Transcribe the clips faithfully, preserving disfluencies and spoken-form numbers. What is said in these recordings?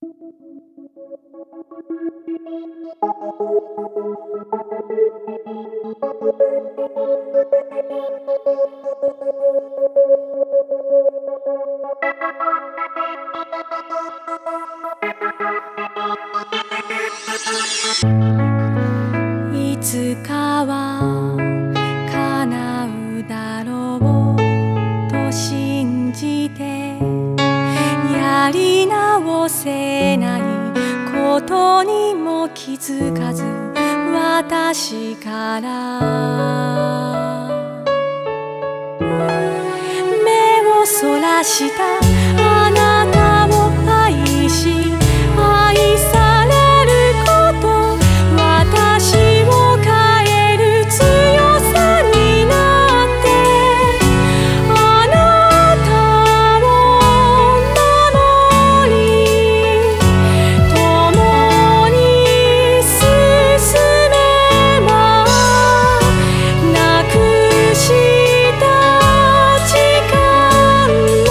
いつかは叶うだろうと信じて、やり直せないことにも気づかず、私から目をそらしたあなたを愛し、愛されること、私を変える強さになって、あなたを守り、共に進めば、なくした時間も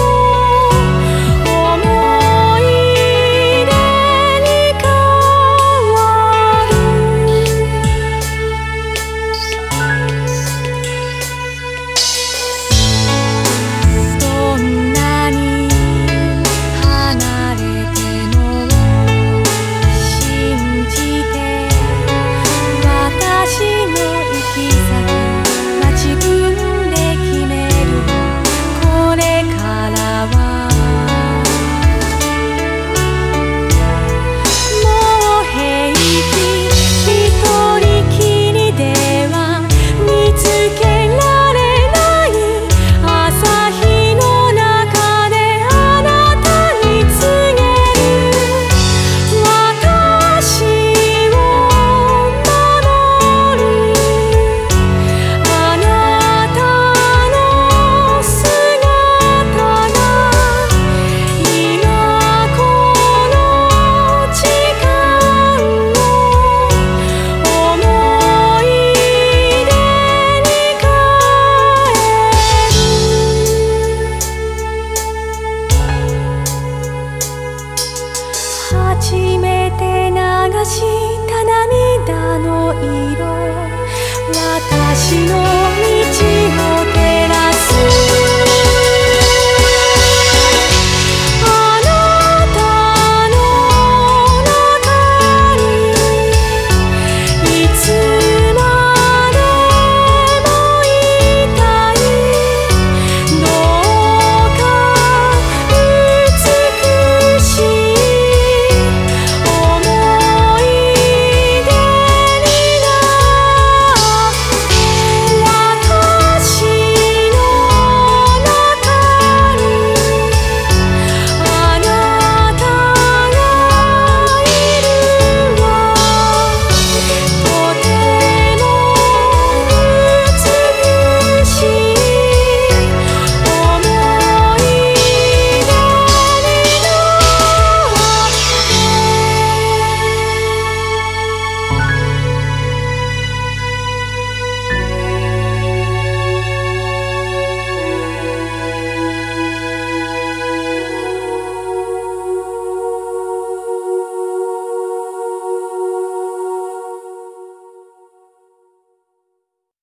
思い出に変わる。どんなに離れても信じて、私の行き先は自分で決める。これからはもう平気、一人きりでは見つけられない。朝日の中であなたに告げる。私を守る。あなたの姿が今この時間を思い出に変える。初めて流した涙の色、私の道を照